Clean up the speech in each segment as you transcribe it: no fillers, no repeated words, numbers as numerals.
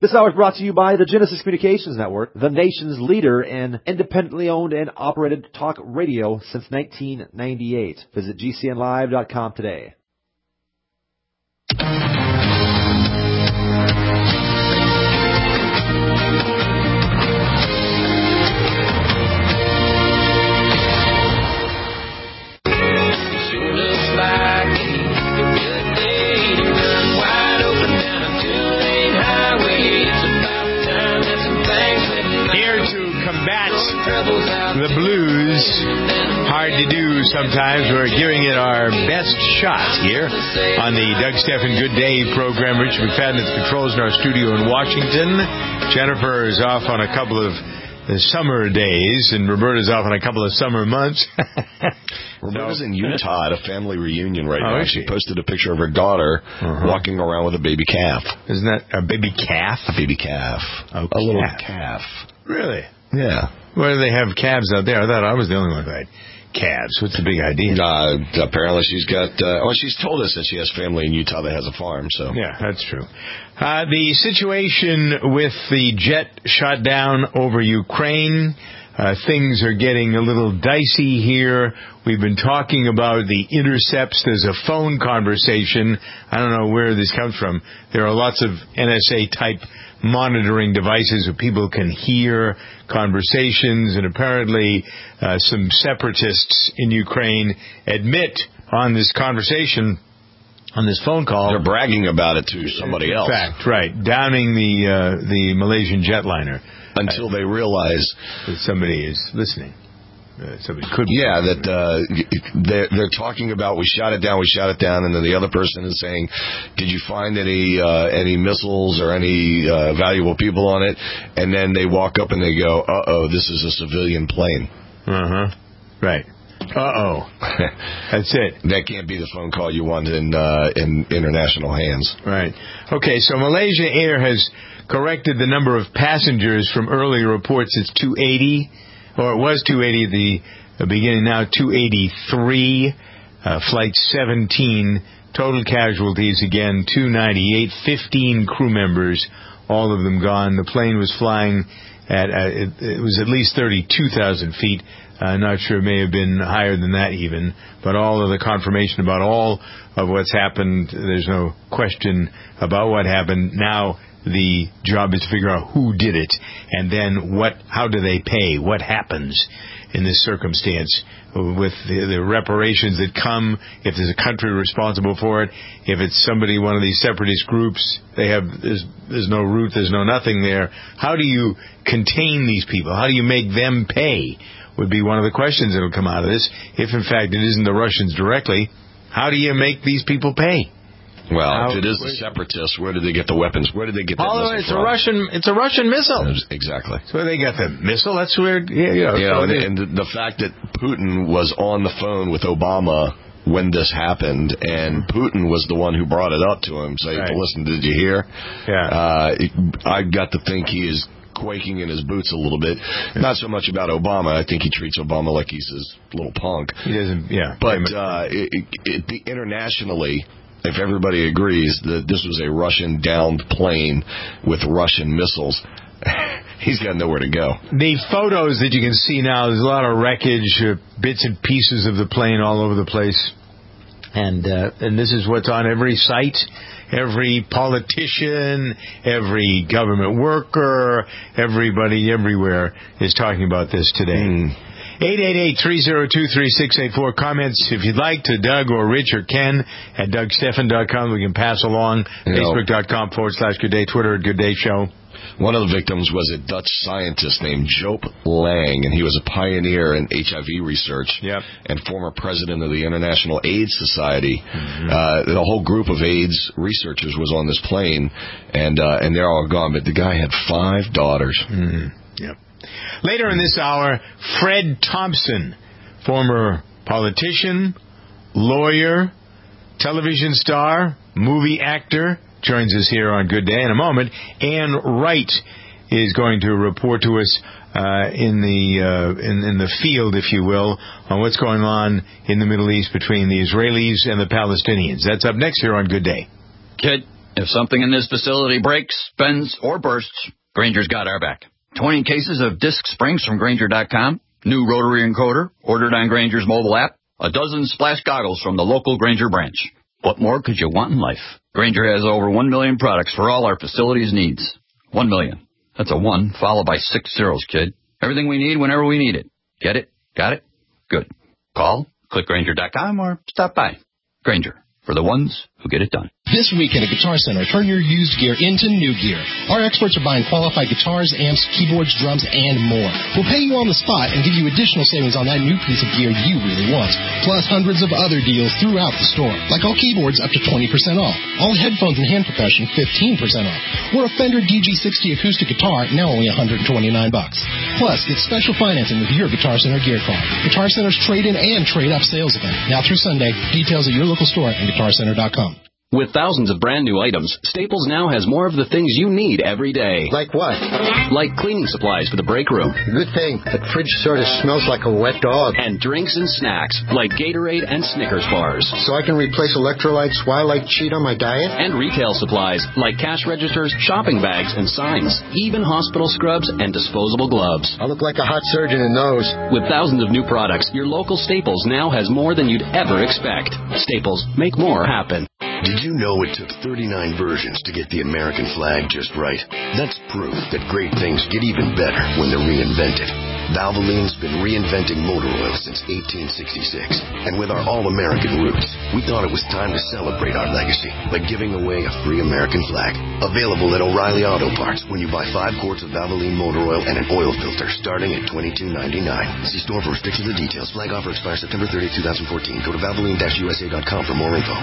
This hour is brought to you by the Genesis Communications Network, the nation's leader in independently owned and operated talk radio since 1998. Visit GCNlive.com today. The blues, hard to do sometimes. We're giving it our best shot here on the Doug Stephan Good Day program. Rich McFadden at the controls in our studio in Washington. Jennifer is off on a couple of summer days, and Roberta's off on a couple of summer months. Roberta's in Utah at a family reunion right now. She posted a picture of her daughter walking around with a baby calf. Isn't that a baby calf? A baby calf. A little calf. Really? Yeah. Why do they have calves out there? I thought I was the only one who had calves. What's the big idea? Apparently she's got, she's told us that she has family in Utah that has a farm, so. Yeah, that's true. The situation with the jet shot down over Ukraine, things are getting a little dicey here. We've been talking about the intercepts. There's a phone conversation. I don't know where this comes from. There are lots of NSA-type monitoring devices where people can hear conversations, and apparently some separatists in Ukraine admit on this conversation, on this phone call, they're bragging about it to somebody else. In fact, right, downing the Malaysian jetliner until they realize that somebody is listening. Somebody could be. Yeah, that they're talking about we shot it down, and then the other person is saying, did you find any missiles or any valuable people on it? And then they walk up and they go, this is a civilian plane. Right. That's it. That can't be the phone call you want in international hands. Right. Okay, so Malaysia Air has corrected the number of passengers from earlier reports. It's 280. Or it was 280 at the beginning, now 283, flight 17, total casualties again, 298, 15 crew members, all of them gone. The plane was flying at, it was at least 32,000 feet. I'm not sure, it may have been higher than that even, but all of the confirmation about all of what's happened, there's no question about what happened. Now, the job is to figure out who did it, and then how do they pay? What happens in this circumstance with the reparations that come, if there's a country responsible for it, if it's somebody, one of these separatist groups, there's no root, there's no nothing there. How do you contain these people? How do you make them pay? Would be one of the questions that will come out of this. If, in fact, it isn't the Russians directly, how do you make these people pay? Well, if it is the separatists, where did they get the weapons? Where did they get the missiles from? It's a Russian missile. Exactly. So where they got the missile? That's weird. And the fact that Putin was on the phone with Obama when this happened, and Putin was the one who brought it up to him, saying, listen, did you hear? Yeah. I got to think he is quaking in his boots a little bit. Not so much about Obama. I think he treats Obama like he's his little punk. He doesn't, But internationally, if everybody agrees that this was a Russian downed plane with Russian missiles, he's got nowhere to go. The photos that you can see now, there's a lot of wreckage, bits and pieces of the plane all over the place. And this is what's on every site. Every politician, every government worker, everybody everywhere is talking about this today. 888-302-3684. Comments, if you'd like, to Doug or Rich or Ken at DougStephan.com. We can pass along. Facebook.com/Good Day. Twitter at Good Day Show. One of the victims was a Dutch scientist named Joop Lang, and he was a pioneer in HIV research and former president of the International AIDS Society. The whole group of AIDS researchers was on this plane, and they're all gone. But the guy had 5 daughters. Later in this hour, Fred Thompson, former politician, lawyer, television star, movie actor, joins us here on Good Day. In a moment, Ann Wright is going to report to us in the field, if you will, on what's going on in the Middle East between the Israelis and the Palestinians. That's up next here on Good Day. Good If something in this facility breaks, bends, or bursts, Grainger's got our back. 20 cases of disc springs from Grainger.com, new rotary encoder ordered on Grainger's mobile app, a dozen splash goggles from the local Grainger branch. What more could you want in life? Grainger has over 1 million products for all our facilities' needs. 1 million. That's a 1 followed by 6 zeros, kid. Everything we need whenever we need it. Get it? Got it? Good. Call, click Grainger.com, or stop by. Grainger, for the ones who get it done. This weekend at Guitar Center, turn your used gear into new gear. Our experts are buying qualified guitars, amps, keyboards, drums, and more. We'll pay you on the spot and give you additional savings on that new piece of gear you really want, plus hundreds of other deals throughout the store. Like all keyboards, up to 20% off. All headphones and hand percussion, 15% off. Or a Fender DG60 acoustic guitar, now only $129. Plus, get special financing with your Guitar Center gear card. Guitar Center's trade-in and trade-up sales event. Now through Sunday. Details at your local store and GuitarCenter.com. With thousands of brand new items, Staples now has more of the things you need every day. Like what? Like cleaning supplies for the break room. Good thing. That fridge sort of smells like a wet dog. And drinks and snacks, like Gatorade and Snickers bars. So I can replace electrolytes while I cheat on my diet? And retail supplies, like cash registers, shopping bags, and signs. Even hospital scrubs and disposable gloves. I look like a hot surgeon in those. With thousands of new products, your local Staples now has more than you'd ever expect. Staples, make more happen. Did you know it took 39 versions to get the American flag just right? That's proof that great things get even better when they're reinvented. Valvoline's been reinventing motor oil since 1866. And with our all-American roots, we thought it was time to celebrate our legacy by giving away a free American flag. Available at O'Reilly Auto Parts when you buy 5 quarts of Valvoline motor oil and an oil filter starting at $22.99. See store for restrictions and details. Flag offer expires September 30, 2014. Go to Valvoline-USA.com for more info.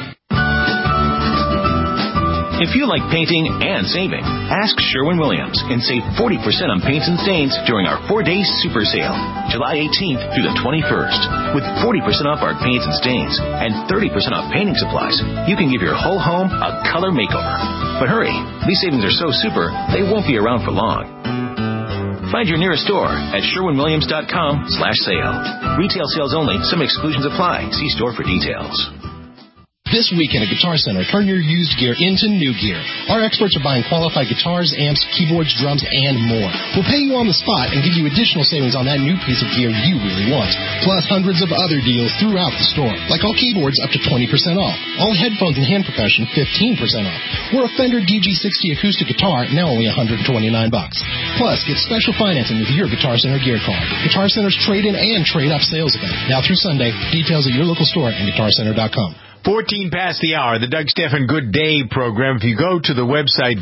If you like painting and saving, ask Sherwin-Williams and save 40% on paints and stains during our 4-day super sale, July 18th through the 21st. With 40% off our paints and stains and 30% off painting supplies, you can give your whole home a color makeover. But hurry, these savings are so super, they won't be around for long. Find your nearest store at SherwinWilliams.com/sale. Retail sales only. Some exclusions apply. See store for details. This weekend at Guitar Center, turn your used gear into new gear. Our experts are buying qualified guitars, amps, keyboards, drums, and more. We'll pay you on the spot and give you additional savings on that new piece of gear you really want, plus hundreds of other deals throughout the store. Like all keyboards, up to 20% off. All headphones and hand percussion, 15% off. Or a Fender DG60 acoustic guitar, now only $129. Plus, get special financing with your Guitar Center gear card. Guitar Center's trade-in and trade-up sales event. Now through Sunday. Details at your local store and GuitarCenter.com. 14 past the hour, the Doug Stephan Good Day program. If you go to the website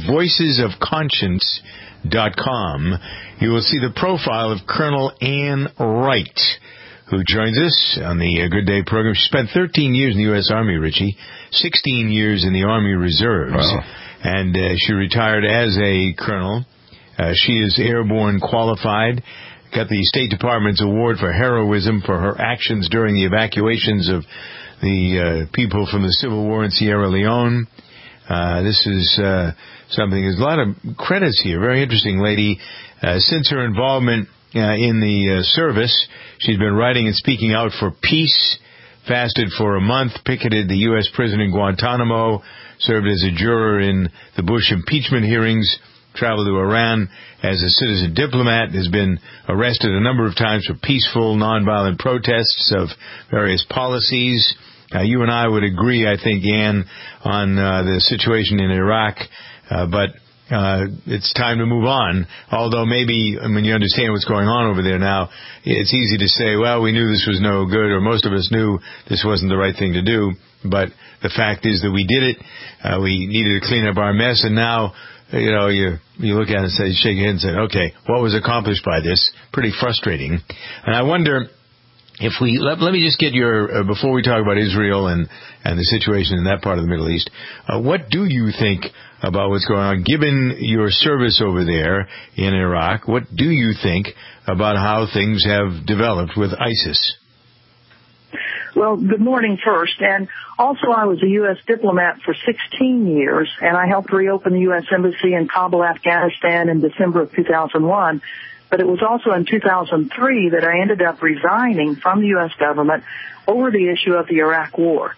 voicesofconscience.com, you will see the profile of Colonel Ann Wright, who joins us on the Good Day program. She spent 13 years in the U.S. Army, Richie, 16 years in the Army Reserves, wow. And she retired as a colonel. She is airborne qualified, got the State Department's award for heroism for her actions during the evacuations of the people from the Civil War in Sierra Leone. This is something, there's a lot of credits here. Very interesting lady. Since her involvement in the service, she's been writing and speaking out for peace, fasted for a month, picketed the U.S. prison in Guantanamo, served as a juror in the Bush impeachment hearings, traveled to Iran as a citizen diplomat, has been arrested a number of times for peaceful, nonviolent protests of various policies. You and I would agree, I think, Ann, on the situation in Iraq, but it's time to move on. Although maybe when you understand what's going on over there now, it's easy to say, well, we knew this was no good, or most of us knew this wasn't the right thing to do. But the fact is that we did it. We needed to clean up our mess, and now, you know, you look at it and say, shake your head and say, okay, what was accomplished by this? Pretty frustrating. And I wonder if we, let me just get your, before we talk about Israel and the situation in that part of the Middle East, what do you think about what's going on? Given your service over there in Iraq, what do you think about how things have developed with ISIS? Well, good morning first. And also I was a U.S. diplomat for 16 years, and I helped reopen the U.S. Embassy in Kabul, Afghanistan in December of 2001. But it was also in 2003 that I ended up resigning from the U.S. government over the issue of the Iraq War.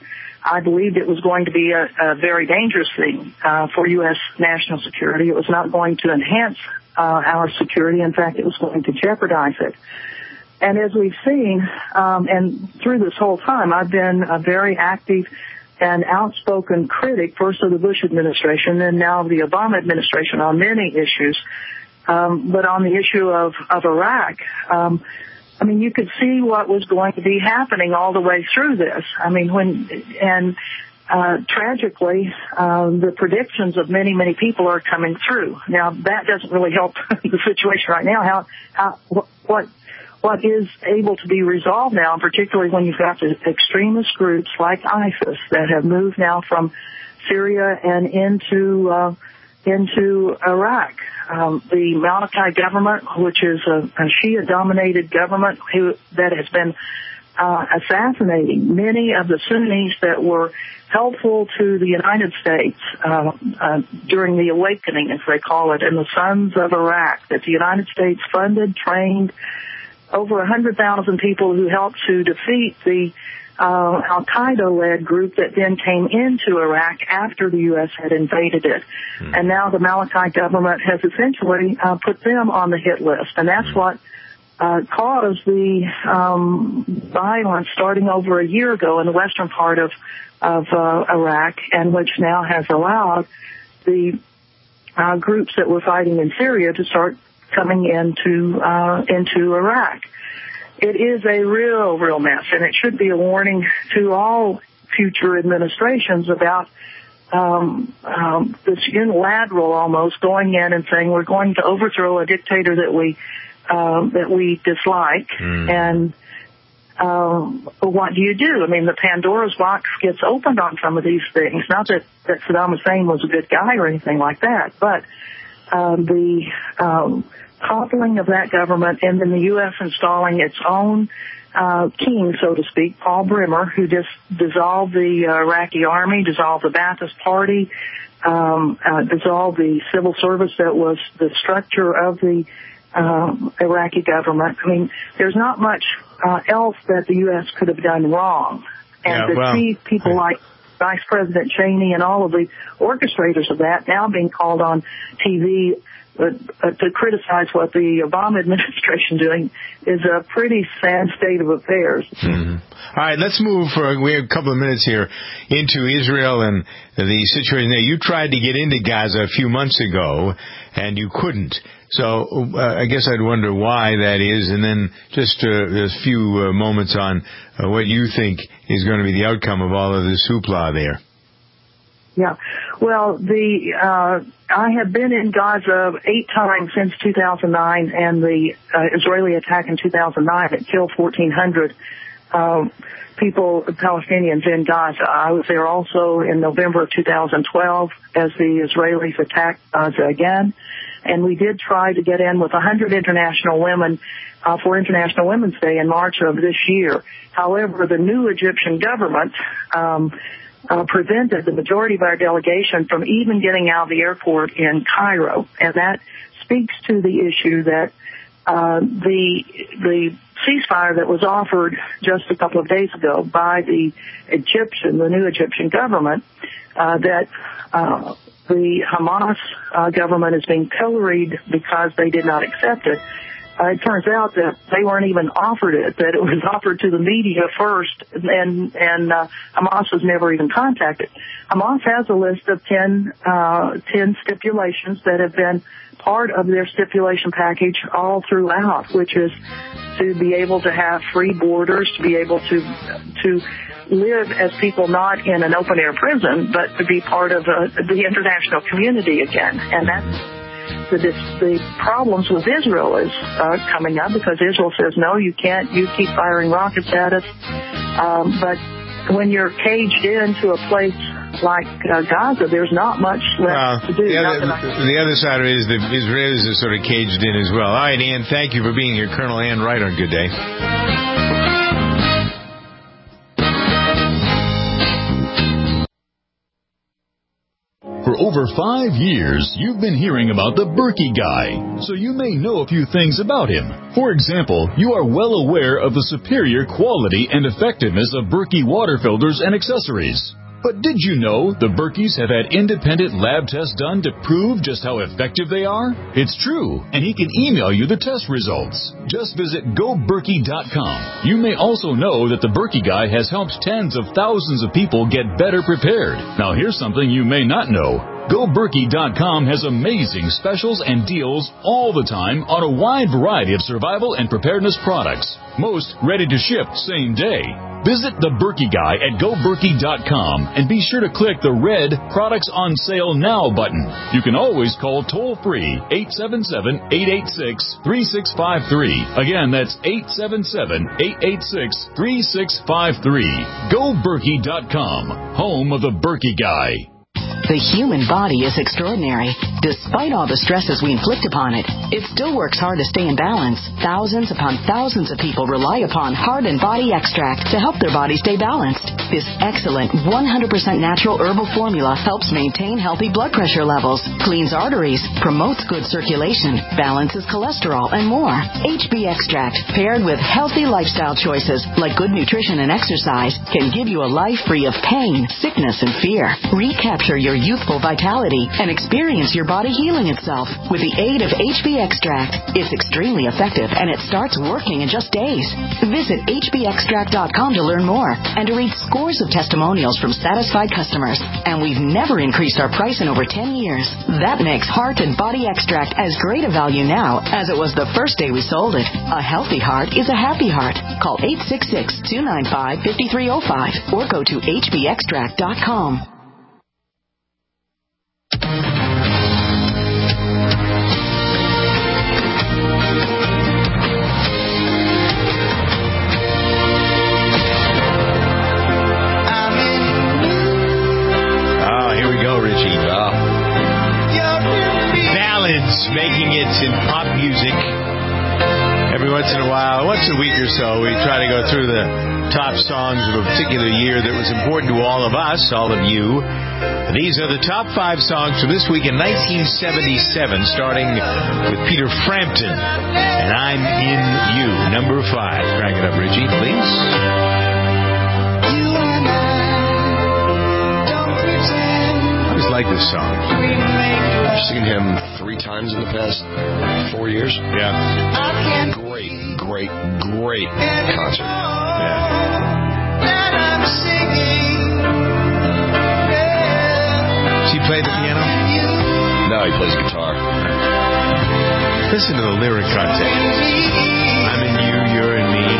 I believed it was going to be a very dangerous thing for U.S. national security. It was not going to enhance our security. In fact, it was going to jeopardize it. And as we've seen, and through this whole time, I've been a very active and outspoken critic, first of the Bush administration, and now of the Obama administration on many issues. But on the issue of Iraq, I mean, you could see what was going to be happening all the way through this. I mean, tragically, the predictions of many, many people are coming through. Now, that doesn't really help the situation right now. What is able to be resolved now, particularly when you've got the extremist groups like ISIS that have moved now from Syria and into Iraq. The Maliki government, which is a Shia-dominated government that has been assassinating many of the Sunnis that were helpful to the United States during the awakening, as they call it, and the Sons of Iraq, that the United States funded, trained over 100,000 people who helped to defeat the Al-Qaeda-led group that then came into Iraq after the U.S. had invaded it. And now the Maliki government has essentially put them on the hit list. And that's what caused the violence starting over a year ago in the western part of Iraq, and which now has allowed the groups that were fighting in Syria to start coming into Iraq. It is a real mess, and it should be a warning to all future administrations about this unilateral almost going in and saying we're going to overthrow a dictator that we dislike, and what do you do? I mean, the Pandora's box gets opened on some of these things. Not that Saddam Hussein was a good guy or anything like that, but the toppling of that government and then the U.S. installing its own king, so to speak, Paul Bremer, who just dissolved the Iraqi army, dissolved the Ba'athist Party, dissolved the civil service that was the structure of the Iraqi government. I mean, there's not much else that the U.S. could have done wrong. And to see people like Vice President Cheney and all of the orchestrators of that now being called on TV to criticize what the Obama administration doing is a pretty sad state of affairs. All right, let's move we have a couple of minutes here into Israel and the situation there. You tried to get into Gaza a few months ago, and you couldn't. So I guess I'd wonder why that is, and then just a few moments on what you think is going to be the outcome of all of this hoopla there. Yeah, well, I have been in Gaza 8 times since 2009, and the Israeli attack in 2009 that killed 1,400 people, Palestinians in Gaza. I was there also in November of 2012 as the Israelis attacked Gaza again, and we did try to get in with 100 international women for International Women's Day in March of this year. However, the new Egyptian government prevented the majority of our delegation from even getting out of the airport in Cairo. And that speaks to the issue that the ceasefire that was offered just a couple of days ago by the new Egyptian government, that the Hamas government is being pilloried because they did not accept it. It turns out that they weren't even offered it, that it was offered to the media first, and Hamas was never even contacted. Hamas has a list of 10 stipulations that have been part of their stipulation package all throughout, which is to be able to have free borders, to be able to live as people not in an open-air prison, but to be part of the international community again. And that's the problems with Israel is coming up, because Israel says, no, you can't, you keep firing rockets at us. But when you're caged into a place like Gaza, there's not much left to do. The other side of it is the Israelis are sort of caged in as well. All right, Ann, thank you for being here. Colonel Ann Wright on Good Day. For over over 5 years, you've been hearing about the Berkey Guy, so you may know a few things about him. For example, you are well aware of the superior quality and effectiveness of Berkey water filters and accessories. But did you know the Berkeys have had independent lab tests done to prove just how effective they are? It's true, and he can email you the test results. Just visit GoBerkey.com. You may also know that the Berkey Guy has helped tens of thousands of people get better prepared. Now here's something you may not know. GoBerkey.com has amazing specials and deals all the time on a wide variety of survival and preparedness products. Most ready to ship same day. Visit the Berkey Guy at GoBerkey.com and be sure to click the red Products on Sale Now button. You can always call toll-free 877-886-3653. Again, that's 877-886-3653. GoBerkey.com, home of the Berkey Guy. The human body is extraordinary. Despite all the stresses we inflict upon it, it still works hard to stay in balance. Thousands upon thousands of people rely upon Heart and Body Extract to help their body stay balanced. This excellent 100% natural herbal formula helps maintain healthy blood pressure levels, cleans arteries, promotes good circulation, balances cholesterol, and more. HB Extract, paired with healthy lifestyle choices like good nutrition and exercise, can give you a life free of pain, sickness, and fear. Recapture your youthful vitality and experience your body healing itself with the aid of HB Extract. It's extremely effective and it starts working in just days. Visit hbextract.com to learn more and to read scores of testimonials from satisfied customers. And we've never increased our price in over 10 years. That makes Heart and Body Extract as great a value now as it was the first day we sold it. A healthy heart is a happy heart. Call 866-295-5305 or go to hbextract.com. Making it in pop music. Every once in a while, once a week or so, we try to go through the top songs of a particular year that was important to all of us, all of you. These are the top 5 songs from this week in 1977, starting with Peter Frampton and I'm In You, number 5. Crank it up, Richie, please. I always like this song. I've seen him 3 times in the past 4 years. Yeah. Great concert. Yeah. Does he play the piano? No, he plays guitar. Listen to the lyric content. I'm in you, you're in me.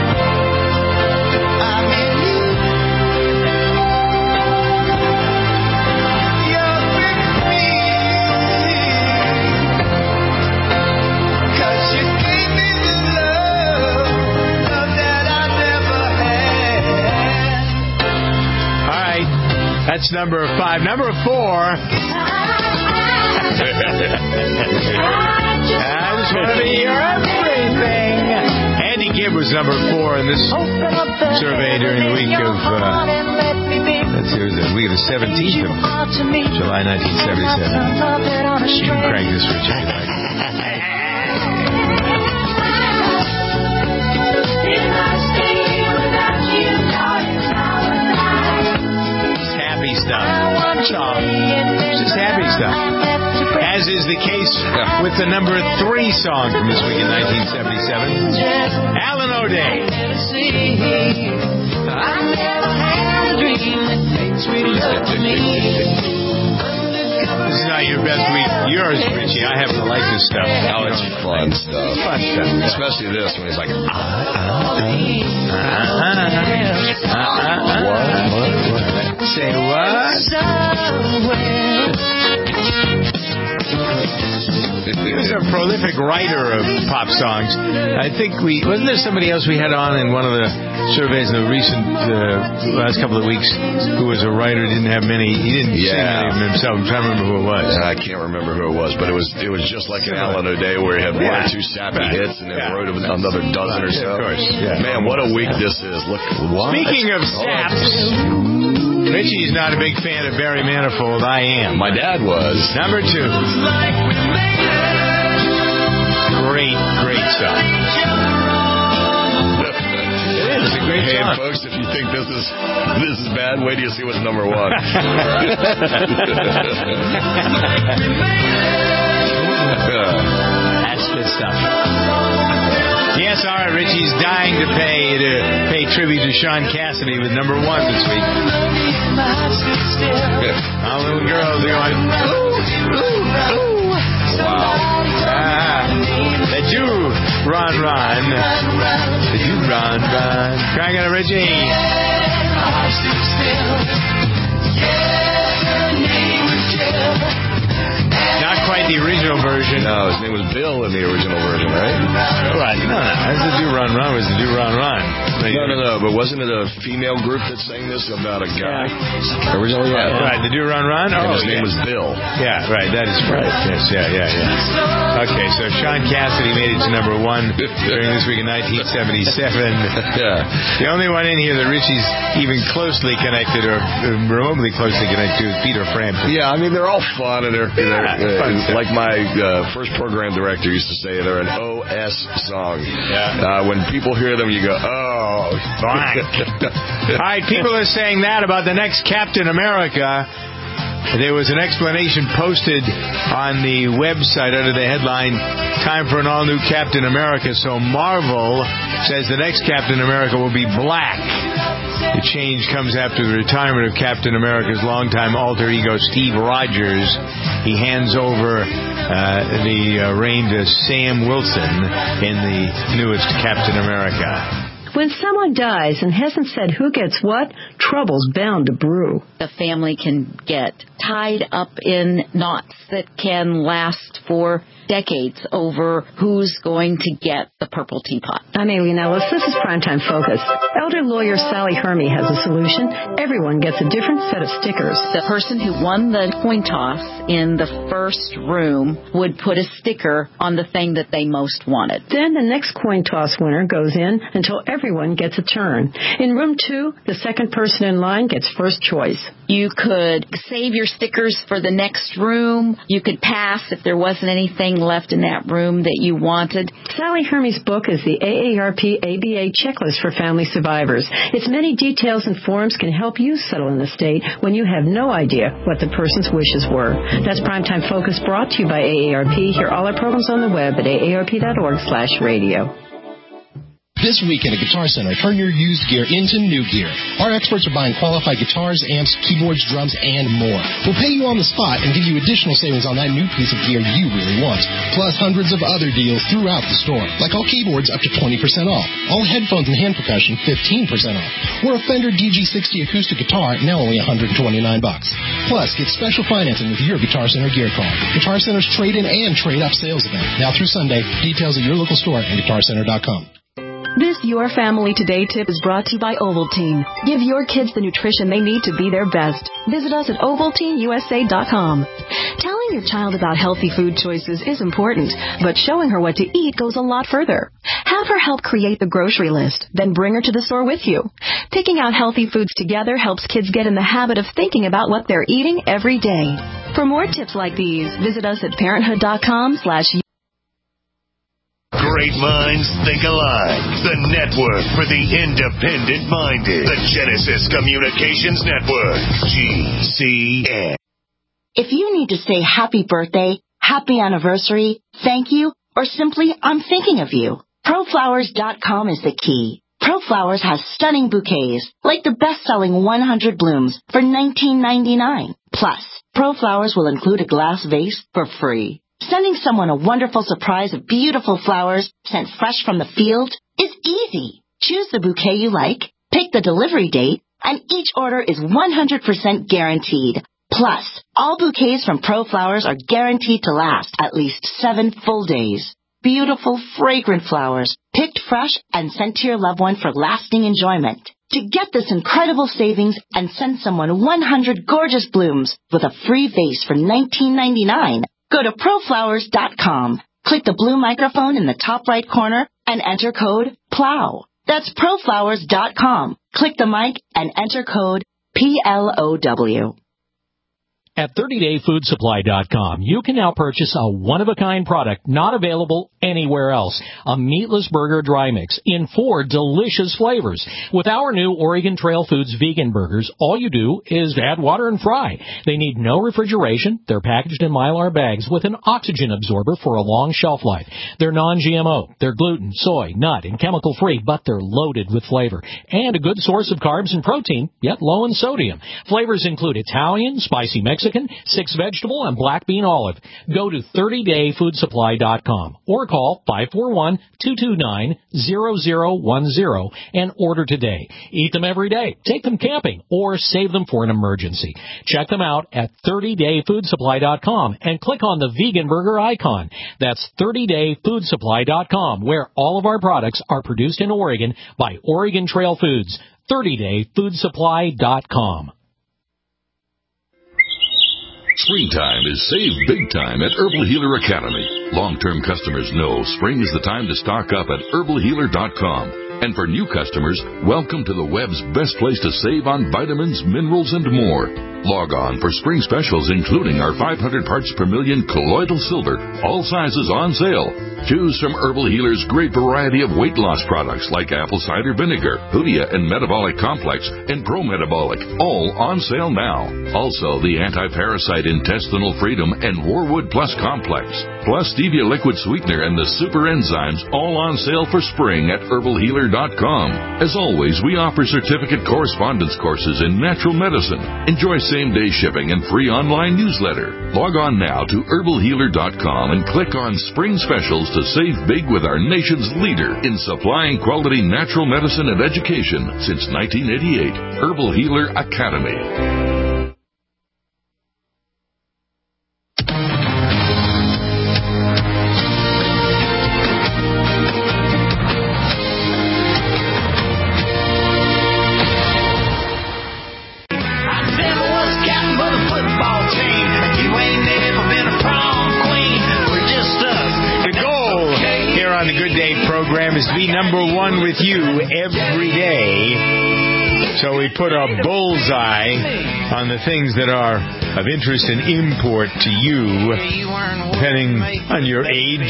That's number 5. Number 4. I just want to be your everything. Andy Gibb was number 4 in this survey during the week of, let's see, it was the week of the 17th of July 1977. You can crank this for Richard. Stuff. It's just happy stuff. As is the case with the number 3 song from this week in 1977, Alan O'Day. This is not your best week. Yours, Richie. I happen to like this stuff. Oh, it's fun stuff. Fun stuff. Especially this when he's like, What? Say what? He was a prolific writer of pop songs. I think wasn't there somebody else we had on in one of the surveys in the recent last couple of weeks who was a writer, didn't have many, he didn't sing any of them himself. I'm trying to remember who it was. I can't remember who it was, but it was just like an Alan O'Day where he had 1 or 2 sappy hits and then wrote another dozen or so. Of course. Yeah. Man, what a week this is. Look, what? Speaking of saps, Richie's not a big fan of Barry Manifold. I am. My dad was. Number 2. Great song. It is a great song. Hey, folks, if you think this is bad, wait till you see what's number 1. That's good stuff. Yes, all right, Richie's dying to pay tribute to Sean Cassidy with number 1 this week. Our little girls are going, ooh, ooh, ooh. Wow. The do run. The do run. Crank it, Richie. Not quite the original version. No, his name was Bill in the original version, right? Right. No. That's the do run was the do run. No. But wasn't it a female group that sang this about a guy? Yeah. Originally, yeah. Right. The do run. And his name was Bill. Yeah. Right. That is right. Yes. Yeah. Okay. So Sean Cassidy made it to number 1 during this week in 1977. Yeah. The only one in here that Richie's even closely connected or remotely closely connected to is Peter Frampton. Yeah. I mean, they're all fun and they're like my first program director used to say, they're an OS song. Yeah. When people hear them, you go, oh, blank. All right, people are saying that about the next Captain America. There was an explanation posted on the website under the headline, "Time for an all-new Captain America." So Marvel says the next Captain America will be black. The change comes after the retirement of Captain America's longtime alter ego, Steve Rogers. He hands over the reign to Sam Wilson in the newest Captain America. When someone dies and hasn't said who gets what, trouble's bound to brew. The family can get tied up in knots that can last for decades over who's going to get the purple teapot. I'm Aileen Ellis. This is Primetime Focus. Elder lawyer Sally Hermey has a solution. Everyone gets a different set of stickers. The person who won the coin toss in the first room would put a sticker on the thing that they most wanted. Then the next coin toss winner goes in until everyone gets a turn. In room 2, the second person in line gets first choice. You could save your stickers for the next room. You could pass if there wasn't anything left in that room that you wanted. Sally Hermey's book is the AARP ABA Checklist for Family Survivors. Its many details and forms can help you settle an estate when you have no idea what the person's wishes were. That's Primetime Focus, brought to you by AARP. Hear all our programs on the web at aarp.org/radio. This week at a Guitar Center, turn your used gear into new gear. Our experts are buying qualified guitars, amps, keyboards, drums, and more. We'll pay you on the spot and give you additional savings on that new piece of gear you really want, plus hundreds of other deals throughout the store, like all keyboards up to 20% off, all headphones and hand percussion 15% off, or a Fender DG60 acoustic guitar now only $129. Plus, get special financing with your Guitar Center gear card. Guitar Center's trade-in and trade-up sales event, now through Sunday. Details at your local store and guitarcenter.com. This Your Family Today tip is brought to you by Ovaltine. Give your kids the nutrition they need to be their best. Visit us at OvaltineUSA.com. Telling your child about healthy food choices is important, but showing her what to eat goes a lot further. Have her help create the grocery list, then bring her to the store with you. Picking out healthy foods together helps kids get in the habit of thinking about what they're eating every day. For more tips like these, visit us at parenthood.com/. Great minds think alike. The network for the independent-minded. The Genesis Communications Network. GCN. If you need to say happy birthday, happy anniversary, thank you, or simply I'm thinking of you, ProFlowers.com is the key. ProFlowers has stunning bouquets, like the best-selling 100 blooms for $19.99. Plus, ProFlowers will include a glass vase for free. Sending someone a wonderful surprise of beautiful flowers sent fresh from the field is easy. Choose the bouquet you like, pick the delivery date, and each order is 100% guaranteed. Plus, all bouquets from ProFlowers are guaranteed to last at least 7 full days. Beautiful, fragrant flowers, picked fresh and sent to your loved one for lasting enjoyment. To get this incredible savings and send someone 100 gorgeous blooms with a free vase for $19.99, go to ProFlowers.com. Click the blue microphone in the top right corner and enter code PLOW. That's ProFlowers.com. Click the mic and enter code PLOW. At 30dayfoodsupply.com, you can now purchase a one-of-a-kind product not available anywhere else. A meatless burger dry mix in 4 delicious flavors. With our new Oregon Trail Foods vegan burgers, all you do is add water and fry. They need no refrigeration. They're packaged in Mylar bags with an oxygen absorber for a long shelf life. They're non-GMO. They're gluten, soy, nut, and chemical-free, but they're loaded with flavor. And a good source of carbs and protein, yet low in sodium. Flavors include Italian, spicy Mexican, 6 vegetable, and black bean olive. Go to 30dayfoodsupply.com or call 541-229-0010 and order today. Eat them every day, take them camping, or save them for an emergency. Check them out at 30dayfoodsupply.com and click on the vegan burger icon. That's 30dayfoodsupply.com, where all of our products are produced in Oregon by Oregon Trail Foods. 30dayfoodsupply.com. Springtime is save big time at Herbal Healer Academy. Long-term customers know spring is the time to stock up at herbalhealer.com. And for new customers, welcome to the web's best place to save on vitamins, minerals, and more. Log on for spring specials, including our 500 parts per million colloidal silver, all sizes on sale. Choose from Herbal Healer's great variety of weight loss products like apple cider vinegar, Hoodia and Metabolic Complex, and Pro Metabolic, all on sale now. Also, the anti-parasite intestinal freedom and Warwood Plus Complex, plus stevia liquid sweetener and the super enzymes, all on sale for spring at herbalhealer.com. As always, we offer certificate correspondence courses in natural medicine. Enjoy same-day shipping and free online newsletter. Log on now to herbalhealer.com and click on Spring Specials to save big with our nation's leader in supplying quality natural medicine and education since 1988, Herbal Healer Academy. Is to be number one with you every day. So we put a bullseye on the things that are of interest and import to you, depending on your age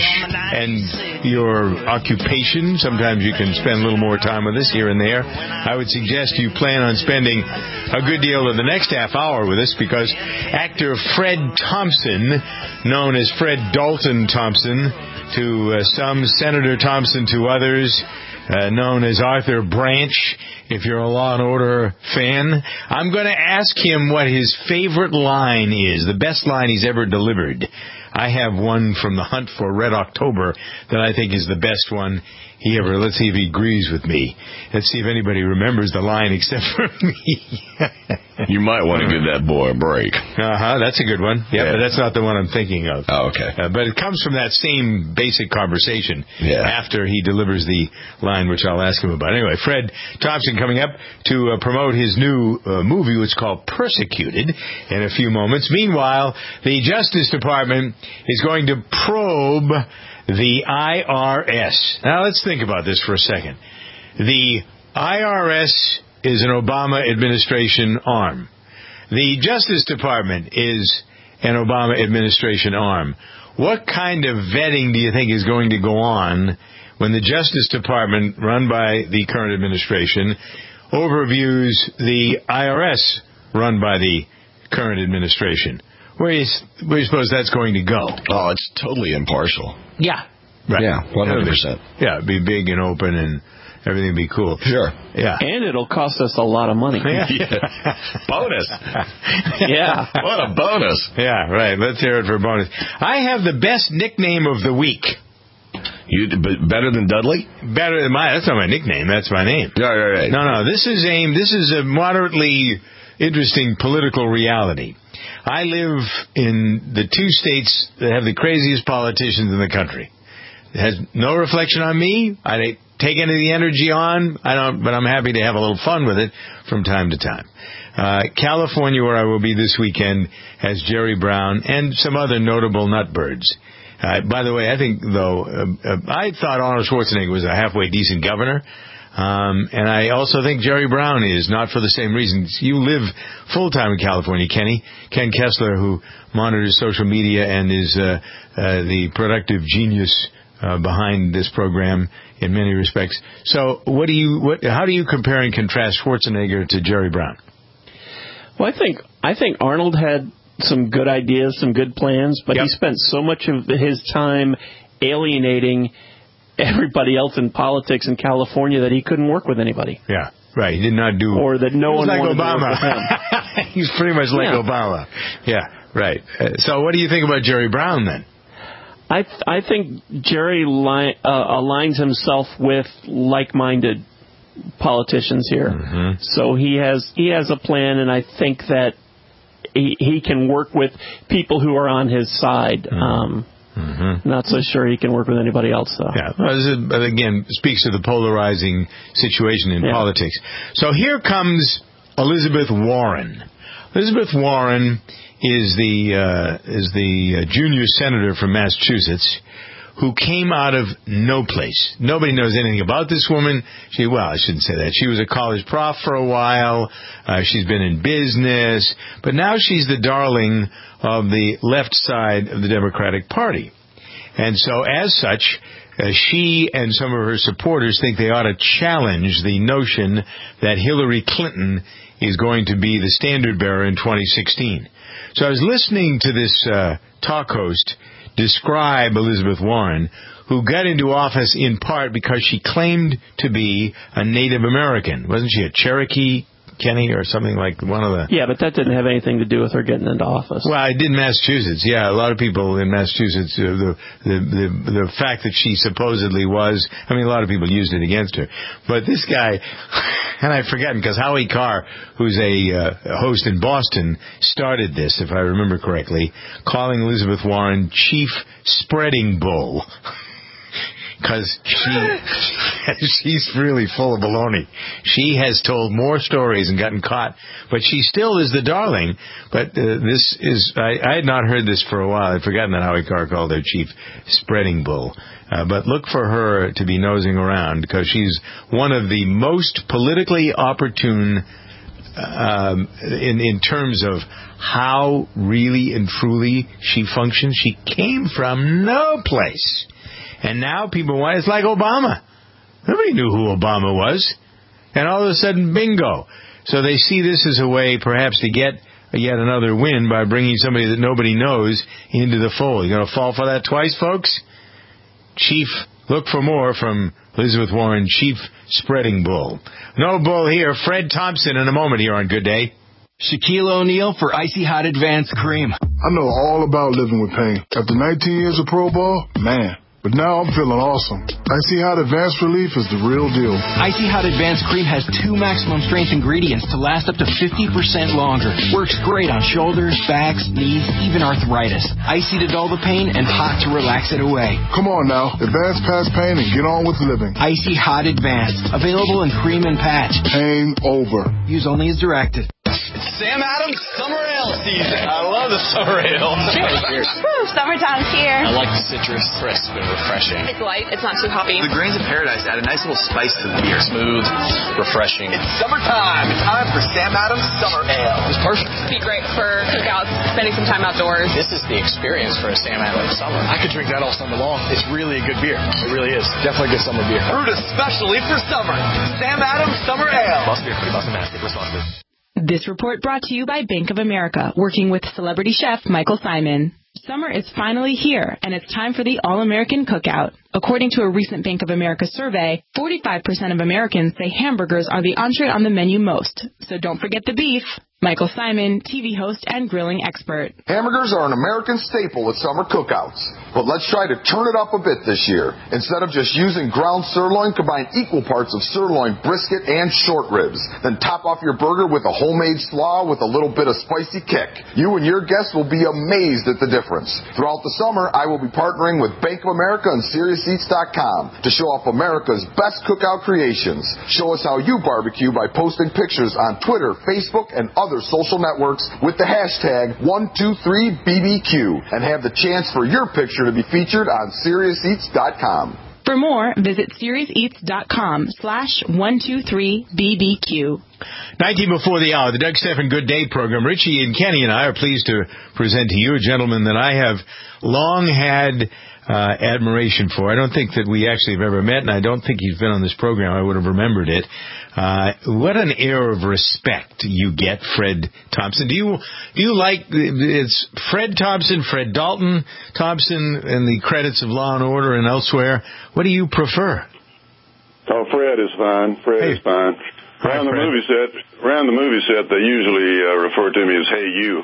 and your occupation. Sometimes you can spend a little more time with us here and there. I would suggest you plan on spending a good deal of the next half hour with us, because actor Fred Thompson, known as Fred Dalton Thompson to some, Senator Thompson to others, known as Arthur Branch, if you're a Law & Order fan. I'm going to ask him what his favorite line is, the best line he's ever delivered. I have one from The Hunt for Red October that I think is the best one he ever. Let's see if he agrees with me. Let's see if anybody remembers the line except for me. You might want to give that boy a break. That's a good one. Yeah, but that's not the one I'm thinking of. Oh, okay. But it comes from that same basic conversation after he delivers the line, which I'll ask him about. Anyway, Fred Thompson coming up to promote his new movie, which is called Persecuted, in a few moments. Meanwhile, the Justice Department is going to probe the IRS. Now, let's think about this for a second. The IRS is an Obama administration arm. The Justice Department is an Obama administration arm. What kind of vetting do you think is going to go on when the Justice Department, run by the current administration, overviews the IRS, run by the current administration? Where do you suppose that's going to go? Oh, it's totally impartial. Yeah. Right. Yeah, 100%. Yeah, it'd be big and open and everything would be cool. Sure. Yeah. And it'll cost us a lot of money. Bonus. Yeah. What a bonus. Yeah, right. Let's hear it for a bonus. I have the best nickname of the week. Better than Dudley? Better than mine. That's not my nickname. That's my name. Right. No. This is a moderately interesting political reality. I live in the 2 states that have the craziest politicians in the country. It has no reflection on me. I don't take any of the energy on. But I'm happy to have a little fun with it from time to time. California, where I will be this weekend, has Jerry Brown and some other notable nutbirds. By the way, I think, though, I thought Arnold Schwarzenegger was a halfway decent governor. And I also think Jerry Brown is, not for the same reasons. You live full-time in California, Kenny. Ken Kessler, who monitors social media and is the productive genius behind this program in many respects. So how do you compare and contrast Schwarzenegger to Jerry Brown? Well, I think Arnold had some good ideas, some good plans, but he spent so much of his time alienating everybody else in politics in California that he couldn't work with anybody. Yeah, right. He did not do... Or that no one like wanted Obama. to work with him. He's pretty much like Obama. Yeah, right. So what do you think about Jerry Brown, then? I think Jerry aligns himself with like-minded politicians here. Mm-hmm. So he has a plan, and I think that he can work with people who are on his side. Not so sure he can work with anybody else, though. Yeah, well, this again speaks to the polarizing situation in politics. So here comes Elizabeth Warren. Elizabeth Warren is the junior senator from Massachusetts who came out of no place. Nobody knows anything about this woman. I shouldn't say that. She was a college prof for a while. She's been in business. But now she's the darling of the left side of the Democratic Party. And so, as such, she and some of her supporters think they ought to challenge the notion that Hillary Clinton is going to be the standard bearer in 2016. So I was listening to this talk host describe Elizabeth Warren, who got into office in part because she claimed to be a Native American. Wasn't she a Cherokee, Kenny, or something like one of the... Yeah, but that didn't have anything to do with her getting into office. Well, it did in Massachusetts. Yeah, a lot of people in Massachusetts, the fact that she supposedly was, a lot of people used it against her. But this guy, and I've forgotten, because Howie Carr, who's a host in Boston, started this, if I remember correctly, calling Elizabeth Warren Chief Spreading Bull. Because she's really full of baloney. She has told more stories and gotten caught, but she still is the darling. But this is, I had not heard this for a while. I'd forgotten that Howie Carr called her Chief Spreading Bull. But look for her to be nosing around, because she's one of the most politically opportune in terms of how really and truly she functions. She came from no place. And now people, it's like Obama. Nobody knew who Obama was. And all of a sudden, bingo. So they see this as a way perhaps to get yet another win by bringing somebody that nobody knows into the fold. You're going to fall for that twice, folks? Look for more from Elizabeth Warren, Chief Spreading Bull. No bull here. Fred Thompson in a moment here on Good Day. Shaquille O'Neal for Icy Hot Advanced Cream. I know all about living with pain. After 19 years of pro ball, man. But now I'm feeling awesome. Icy Hot Advanced Relief is the real deal. Icy Hot Advanced Cream has 2 maximum strength ingredients to last up to 50% longer. Works great on shoulders, backs, knees, even arthritis. Icy to dull the pain and hot to relax it away. Come on now. Advance past pain and get on with living. Icy Hot Advanced. Available in cream and patch. Pain over. Use only as directed. It's Sam Adams Summer Ale season. I love the summer ale. Cheers. Woo, summertime's here. I like the citrus, crisp and refreshing. It's light. It's not too hoppy. The grains of paradise add a nice little spice to the beer. Smooth, refreshing. It's summertime. It's time for Sam Adams Summer Ale. It's perfect. It'd be great for cookouts, spending some time outdoors. This is the experience for a Sam Adams summer. I could drink that all summer long. It's really a good beer. It really is. Definitely a good summer beer. Brewed especially for summer. Sam Adams Summer Ale. Must be a pretty mastic responsibly. This report brought to you by Bank of America, working with celebrity chef Michael Simon. Summer is finally here, and it's time for the All-American Cookout. According to a recent Bank of America survey, 45% of Americans say hamburgers are the entree on the menu most. So don't forget the beef. Michael Simon, TV host and grilling expert. Hamburgers are an American staple at summer cookouts, but let's try to turn it up a bit this year. Instead of just using ground sirloin, combine equal parts of sirloin, brisket, and short ribs. Then top off your burger with a homemade slaw with a little bit of spicy kick. You and your guests will be amazed at the difference. Throughout the summer, I will be partnering with Bank of America and SeriousEats.com to show off America's best cookout creations. Show us how you barbecue by posting pictures on Twitter, Facebook, and other social networks with the hashtag 123BBQ and have the chance for your picture to be featured on SeriousEats.com. For more, visit SeriesEats.com/123BBQ. 19 before the hour, the Doug Stephan Good Day program. Richie and Kenny and I are pleased to present to you a gentleman that I have long had admiration for. I don't think that we actually have ever met, and I don't think he's been on this program. I would have remembered it. What an air of respect you get, Fred Thompson. Do you like, it's Fred Thompson, Fred Dalton Thompson, in the credits of Law and Order and elsewhere? What do you prefer? Oh, Fred is fine. Fred is fine. Around the movie set, they usually refer to me as "Hey, you."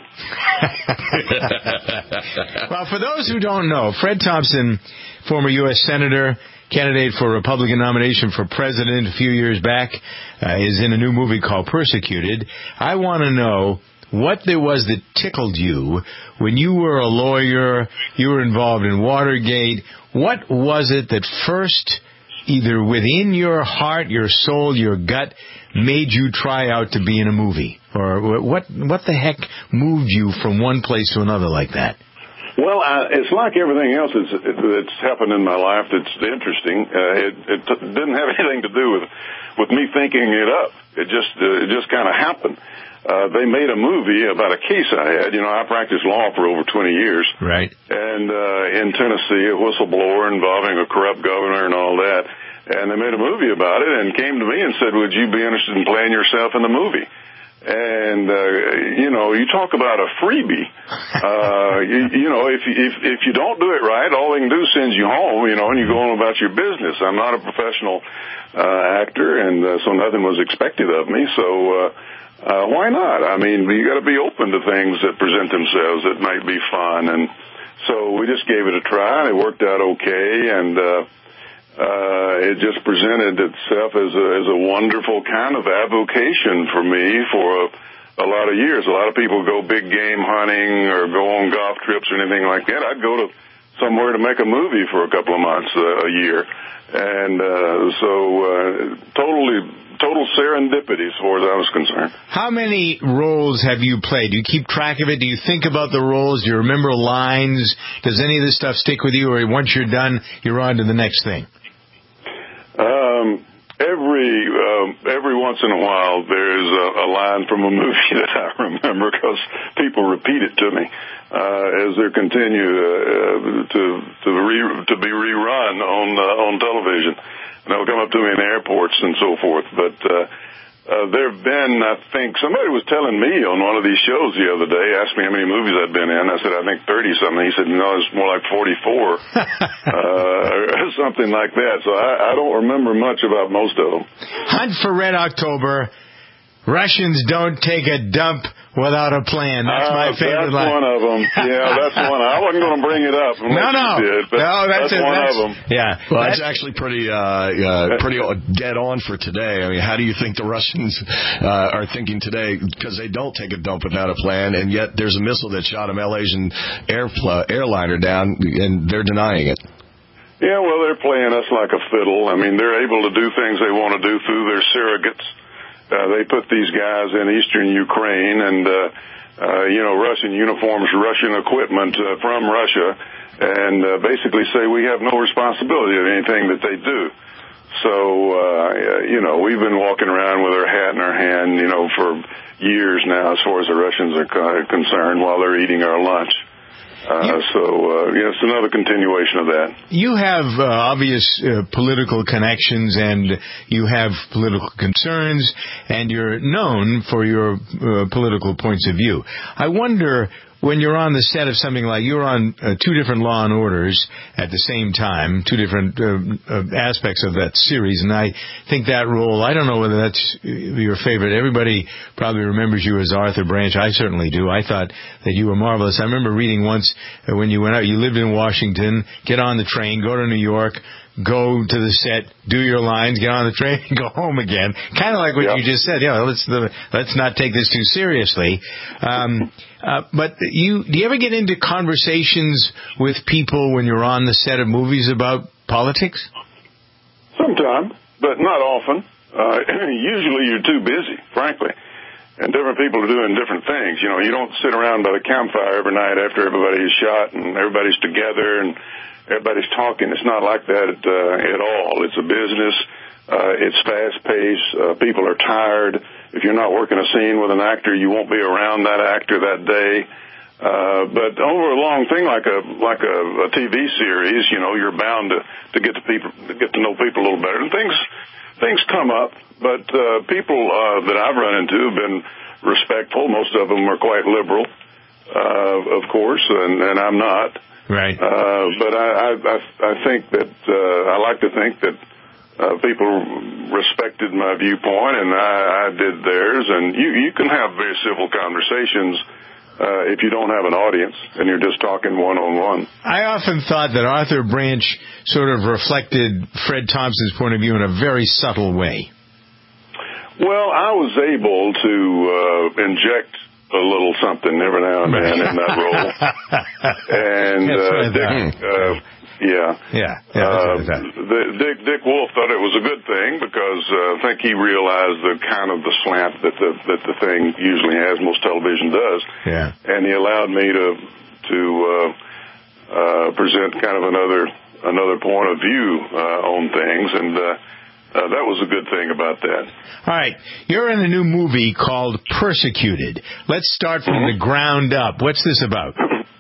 Well, for those who don't know, Fred Thompson, former U.S. Senator, candidate for a Republican nomination for president a few years back, is in a new movie called Persecuted. I want to know what there was that tickled you when you were a lawyer, you were involved in Watergate. What was it that first, either within your heart, your soul, your gut, made you try out to be in a movie? Or what the heck moved you from one place to another like that? Well, it's like everything else that's happened in my life that's interesting. It didn't have anything to do with me thinking it up. It just kind of happened. They made a movie about a case I had. You know, I practiced law for over 20 years. Right. And in Tennessee, a whistleblower involving a corrupt governor and all that. And they made a movie about it and came to me and said, would you be interested in playing yourself in the movie? And, you talk about a freebie. If you don't do it right, all they can do is send you home, and you go on about your business. I'm not a professional actor, and so nothing was expected of me. So why not? I mean, you got to be open to things that present themselves that might be fun. And so we just gave it a try, and it worked out okay. And it just presented itself as a wonderful kind of avocation for me for a lot of years. A lot of people go big game hunting or go on golf trips or anything like that. I'd go to somewhere to make a movie for a couple of months a year. And total serendipity as far as I was concerned. How many roles have you played? Do you keep track of it? Do you think about the roles? Do you remember lines? Does any of this stuff stick with you, or once you're done, you're on to the next thing? Every once in a while, there's a line from a movie that I remember because people repeat it to me as they continue to be rerun on television. And they'll come up to me in airports and so forth. But there have been, I think, somebody was telling me on one of these shows the other day, asked me how many movies I'd been in. I said, I think 30-something. He said, no, it's more like 44, or something like that. So I don't remember much about most of them. Hunt for Red October. Russians don't take a dump without a plan. That's my favorite line. That's one of them. Yeah, that's one. I wasn't going to bring it up. That's one of them. Yeah. Well, that's actually pretty dead on for today. I mean, how do you think the Russians are thinking today? Because they don't take a dump without a plan, and yet there's a missile that shot a Malaysian airliner down, and they're denying it. Yeah, well, they're playing us like a fiddle. I mean, they're able to do things they want to do through their surrogates. They put these guys in eastern Ukraine and, Russian uniforms, Russian equipment from Russia, and basically say we have no responsibility of anything that they do. So, we've been walking around with our hat in our hand, for years now as far as the Russians are concerned while they're eating our lunch. It's another continuation of that. You have obvious political connections, and you have political concerns, and you're known for your political points of view. I wonder, when you're on the set of something like, you're on two different Law and Orders at the same time, two different aspects of that series, and I think that role, I don't know whether that's your favorite. Everybody probably remembers you as Arthur Branch. I certainly do. I thought that you were marvelous. I remember reading once when you went out, you lived in Washington, get on the train, go to New York, go to the set, do your lines, get on the train, and go home again. Kind of like what you just said. Let's not take this too seriously. But do you ever get into conversations with people when you're on the set of movies about politics? Sometimes, but not often. Usually you're too busy, frankly. And different people are doing different things. You don't sit around by the campfire every night after everybody is shot and everybody's together and everybody's talking. It's not like that at all. It's a business. It's fast-paced. People are tired. If you're not working a scene with an actor, you won't be around that actor that day. But over a long thing like a TV series, you know, you're bound to get to know people a little better. And things come up, but people that I've run into have been respectful. Most of them are quite liberal, of course, and I'm not. Right. But I think that I like to think that people respected my viewpoint, and I did theirs. And you can have very civil conversations if you don't have an audience and you're just talking one-on-one. I often thought that Arthur Branch sort of reflected Fred Thompson's point of view in a very subtle way. Well, I was able to inject a little something every now and then in that role. And Dick Wolf thought it was a good thing because I think he realized the kind of the slant that the thing usually has, most television does. Yeah. And he allowed me to present kind of another point of view on things, and that was a good thing about that. All right. You're in a new movie called Persecuted. Let's start from the ground up. What's this about?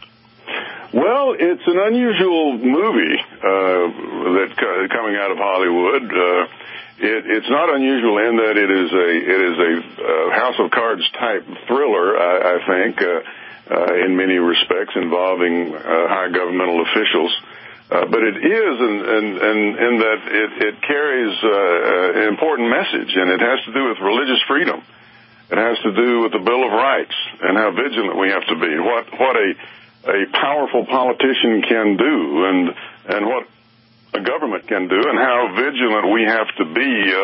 Well, it's an unusual movie that coming out of Hollywood. It's not unusual in that it is a House of Cards type thriller, I think, in many respects involving high governmental officials. But it is in that it carries an important message, and it has to do with religious freedom. It has to do with the Bill of Rights and how vigilant we have to be. What a powerful politician can do, and what a government can do, and how vigilant we have to be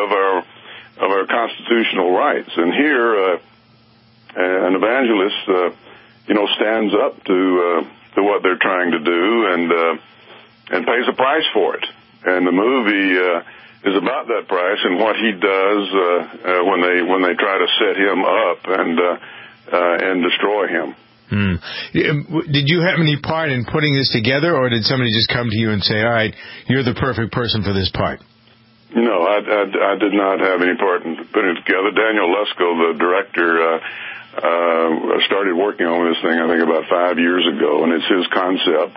of our constitutional rights. And here, an evangelist, stands up to what they're trying to do, and pays a price for it. And the movie is about that price and what he does when they try to set him up and destroy him. Did you have any part in putting this together, or did somebody just come to you and say, all right, you're the perfect person for this part? No, I did not have any part in putting it together. Daniel Lusko, the director, started working on this thing, I think, about 5 years ago, and it's his concept.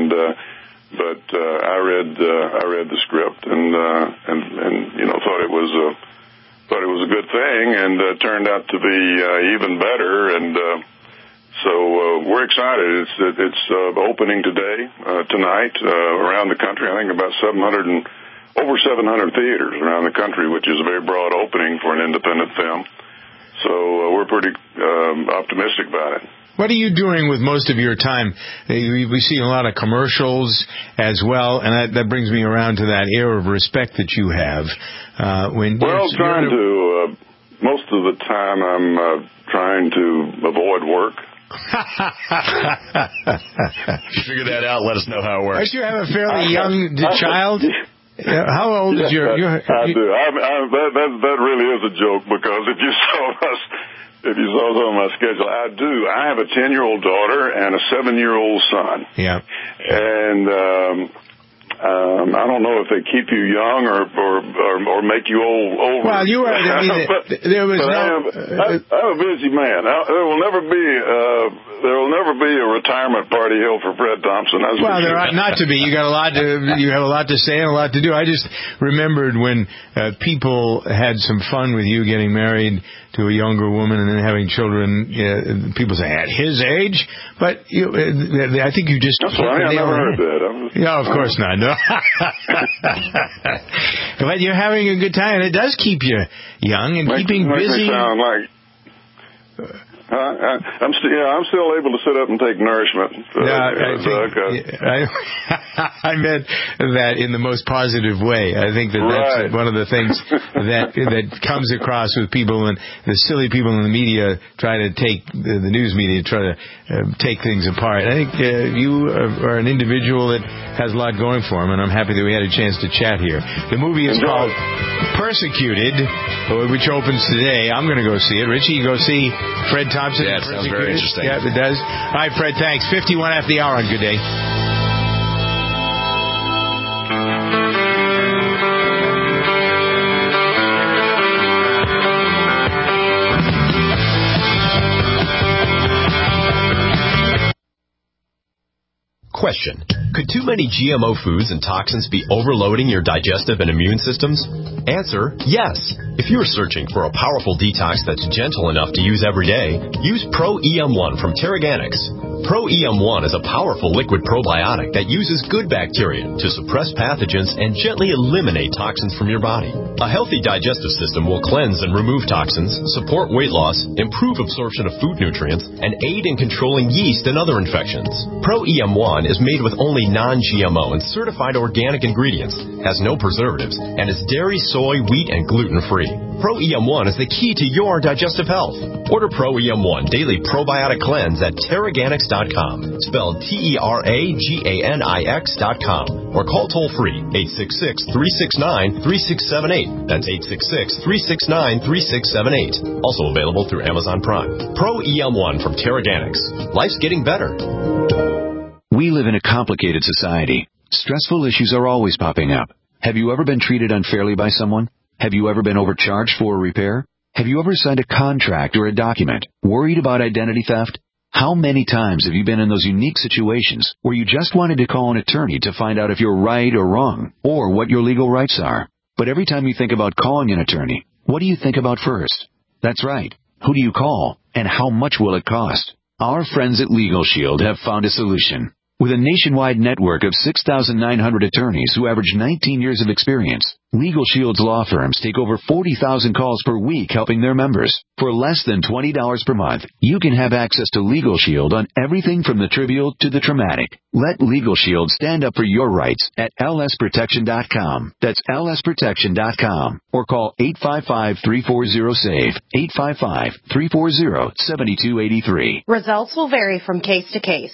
But I read the script and thought it was a good thing, and turned out to be even better. And so we're excited. It's opening tonight around the country. I think about over 700 theaters around the country, which is a very broad opening for an independent film. So we're pretty optimistic about it. What are you doing with most of your time? We see a lot of commercials as well, and that brings me around to that air of respect that you have. Most of the time I'm trying to avoid work. Figure that out. Let us know how it works. Don't you have a fairly young child? How old is your? I do. That really is a joke, because if you saw some of my schedule, I have a 10-year-old daughter and a 7-year-old son. Yeah. And I don't know if they keep you young or make you old. Well, you are. I'm a busy man. There will never be a retirement party held for Fred Thompson. There ought not to be. You have a lot to say and a lot to do. I just remembered when people had some fun with you getting married to a younger woman and then having children. People say at his age, but I think you just. That's funny. I never heard that. Yeah, of course not. No. But you're having a good time, and it does keep you young and keeping busy. Me sound like. I'm still able to sit up and take nourishment. I meant that in the most positive way. I think that's one of the things that comes across with people, and the silly people in the media try to take the news media try to take things apart. I think you are an individual that has a lot going for him, and I'm happy that we had a chance to chat here. The movie is called Persecuted, which opens today. I'm going to go see it. Richie, you go see Fred Thompson. Yeah, it sounds very interesting. Yeah, it does. All right, Fred, thanks. 51 after the hour on Good Day. question. Could too many GMO foods and toxins be overloading your digestive and immune systems? Answer, yes. If you're searching for a powerful detox that's gentle enough to use every day, use Pro-EM1 from Terraganics. Pro-EM1 is a powerful liquid probiotic that uses good bacteria to suppress pathogens and gently eliminate toxins from your body. A healthy digestive system will cleanse and remove toxins, support weight loss, improve absorption of food nutrients, and aid in controlling yeast and other infections. Pro-EM1 is made with only non-GMO and certified organic ingredients, has no preservatives, and is dairy, soy, wheat, and gluten-free. Pro-EM1 is the key to your digestive health. Order Pro-EM1 Daily Probiotic Cleanse at Terraganics.com, spelled Terraganix.com, or call toll-free 866-369-3678. That's 866-369-3678. Also available through Amazon Prime. Pro-EM1 from Terraganics. Life's getting better. We live in a complicated society. Stressful issues are always popping up. Have you ever been treated unfairly by someone? Have you ever been overcharged for a repair? Have you ever signed a contract or a document? Worried about identity theft? How many times have you been in those unique situations where you just wanted to call an attorney to find out if you're right or wrong, or what your legal rights are? But every time you think about calling an attorney, what do you think about first? That's right. Who do you call, and how much will it cost? Our friends at Legal Shield have found a solution. With a nationwide network of 6,900 attorneys who average 19 years of experience, Legal Shield's law firms take over 40,000 calls per week helping their members. For less than $20 per month, you can have access to Legal Shield on everything from the trivial to the traumatic. Let Legal Shield stand up for your rights at lsprotection.com. That's lsprotection.com. Or call 855-340-SAVE, 855-340-7283. Results will vary from case to case.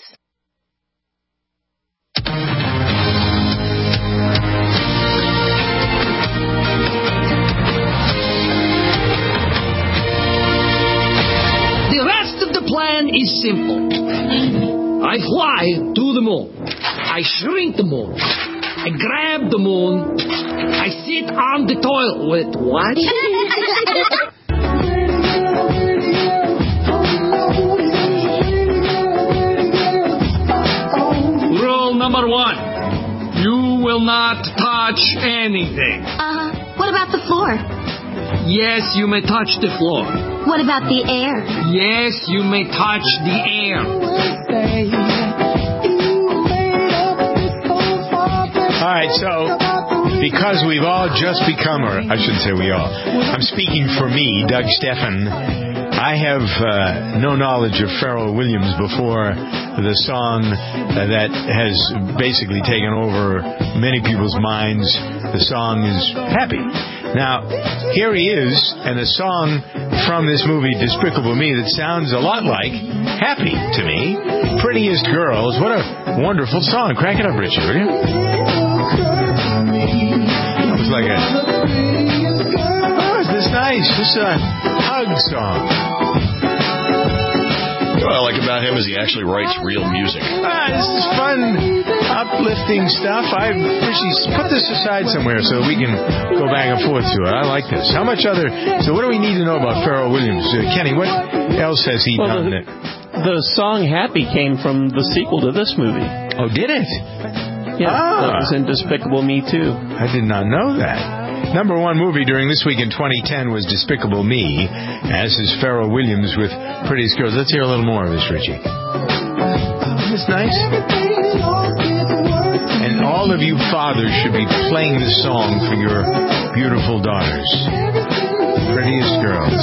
The rest of the plan is simple. I fly to the moon. I shrink the moon. I grab the moon. I sit on the toilet. What? Rule number 1. You will not touch anything. What about the floor? Yes, you may touch the floor. What about the air? Yes, you may touch the air. All right, so because we've all just become, or I shouldn't say we all, I'm speaking for me, Doug Steffen, I have no knowledge of Pharrell Williams before the song that has basically taken over many people's minds. The song is Happy. Now, here he is, and a song from this movie, Despicable Me, that sounds a lot like Happy to me. Prettiest Girls. What a wonderful song. Crank it up, Richie, will you? It was like a... Oh, is this nice? This is a hug song. What I like about him is he actually writes real music. This is fun, uplifting stuff. Richie, put this aside somewhere so we can go back and forth to it. I like this. How much other... So what do we need to know about Pharrell Williams? Kenny, what else has he done? The song Happy came from the sequel to this movie. Oh, did it? Yeah, that was in Despicable Me, too. I did not know that. Number one movie during this week in 2010 was Despicable Me, as is Pharrell Williams with Prettiest Girls. Let's hear a little more of this, Richie. Isn't this nice? And all of you fathers should be playing this song for your beautiful daughters. Prettiest Girls.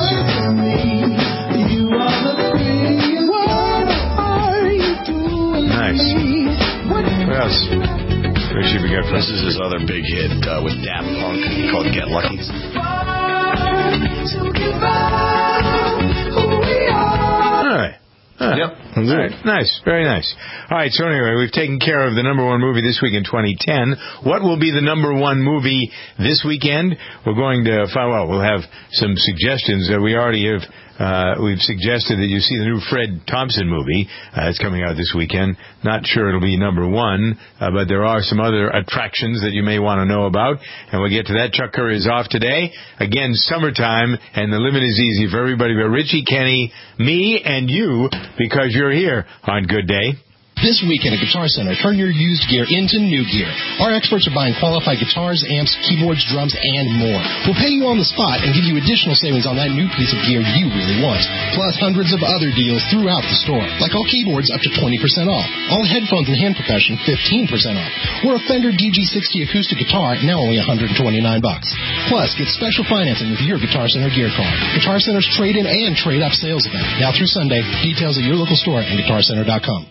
Nice. What else? Richie, we got this is his other big hit with Daft Punk called Get Lucky. All right. Yep. All right. Nice. Very nice. All right. So anyway, we've taken care of the number one movie this week in 2010. What will be the number one movie this weekend? We're going to find out. We'll have some suggestions that we already have. We've suggested that you see the new Fred Thompson movie. It's coming out this weekend. Not sure it'll be number one, but there are some other attractions that you may want to know about. And we'll get to that. Chuck Curry is off today. Again, summertime, and the limit is easy for everybody but Richie, Kenny, me, and you, because you're here on Good Day. This weekend at Guitar Center, turn your used gear into new gear. Our experts are buying qualified guitars, amps, keyboards, drums, and more. We'll pay you on the spot and give you additional savings on that new piece of gear you really want. Plus hundreds of other deals throughout the store, like all keyboards up to 20% off, all headphones and hand percussion 15% off, or a Fender DG60 acoustic guitar now only $129. Plus, get special financing with your Guitar Center gear card. Guitar Center's trade-in and trade-up sales event, now through Sunday. Details at your local store and GuitarCenter.com.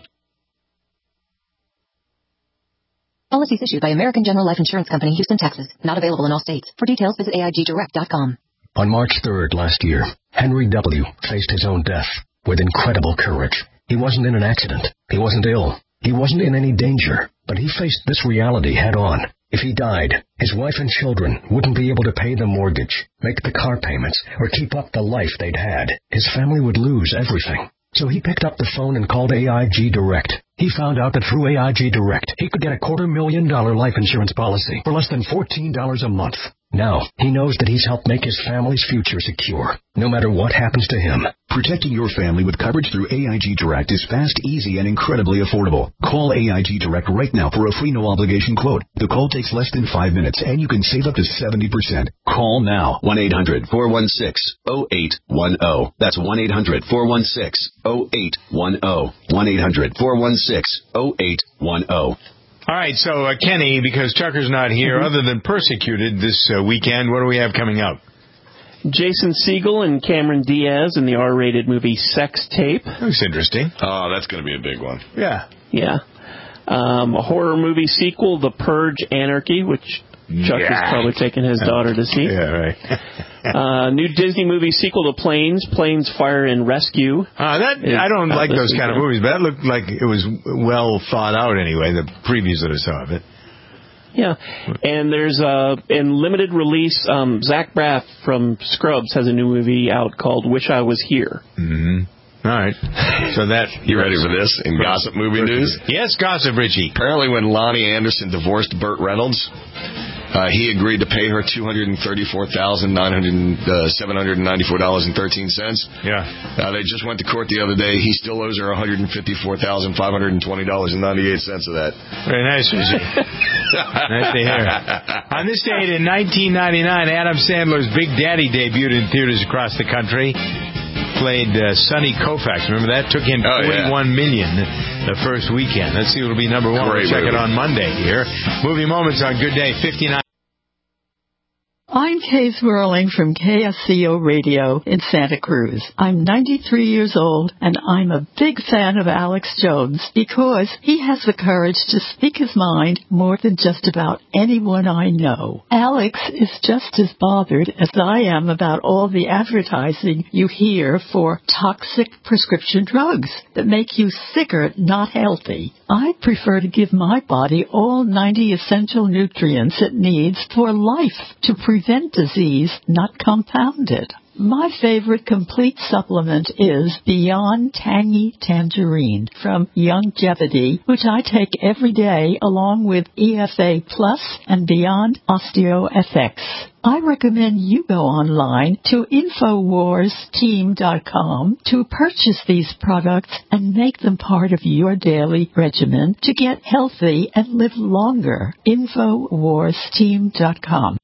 Policies issued by American General Life Insurance Company, Houston, Texas. Not available in all states. For details, visit AIGdirect.com. On March 3rd last year, Henry W. faced his own death with incredible courage. He wasn't in an accident. He wasn't ill. He wasn't in any danger. But he faced this reality head on. If he died, his wife and children wouldn't be able to pay the mortgage, make the car payments, or keep up the life they'd had. His family would lose everything. So he picked up the phone and called AIG Direct. He found out that through AIG Direct, he could get a $250,000 life insurance policy for less than $14 a month. Now, he knows that he's helped make his family's future secure, no matter what happens to him. Protecting your family with coverage through AIG Direct is fast, easy, and incredibly affordable. Call AIG Direct right now for a free no-obligation quote. The call takes less than 5 minutes, and you can save up to 70%. Call now. 1-800-416-0810. That's 1-800-416-0810. 1-800-416-0810. All right, so Kenny, because Tucker's not here, other than Persecuted this weekend, what do we have coming up? Jason Segel and Cameron Diaz in the R-rated movie Sex Tape. Looks interesting. Oh, that's going to be a big one. Yeah. Yeah. A horror movie sequel, The Purge Anarchy, which Chuck is probably taking his daughter to see. Yeah, right. New Disney movie sequel to Planes, Fire, and Rescue. I don't like those kind of movies, but that looked like it was well thought out anyway, the previews that I saw of it. Yeah, and there's in limited release, Zach Braff from Scrubs has a new movie out called Wish I Was Here. Mm-hmm. All right. So that you ready for this in gossip movie news? Yes, gossip, Richie. Apparently, when Lonnie Anderson divorced Burt Reynolds, he agreed to pay her $234,794.13. Yeah. They just went to court the other day. He still owes her $154,520.98 of that. Very nice, Richie. Nice to hear. On this date in 1999, Adam Sandler's Big Daddy debuted in theaters across the country. Played Sonny Koufax. Remember that? Took in $41 million the first weekend. Let's see what'll be number one. We'll check it on Monday here. Movie Moments on Good Day 59. I'm Kay Swirling from KSCO Radio in Santa Cruz. I'm 93 years old, and I'm a big fan of Alex Jones because he has the courage to speak his mind more than just about anyone I know. Alex is just as bothered as I am about all the advertising you hear for toxic prescription drugs that make you sicker, not healthy. I prefer to give my body all 90 essential nutrients it needs for life to prevent disease, not compound it. My favorite complete supplement is Beyond Tangy Tangerine from Youngevity, which I take every day along with EFA Plus and Beyond OsteoFX. I recommend you go online to InfoWarsTeam.com to purchase these products and make them part of your daily regimen to get healthy and live longer. InfoWarsTeam.com.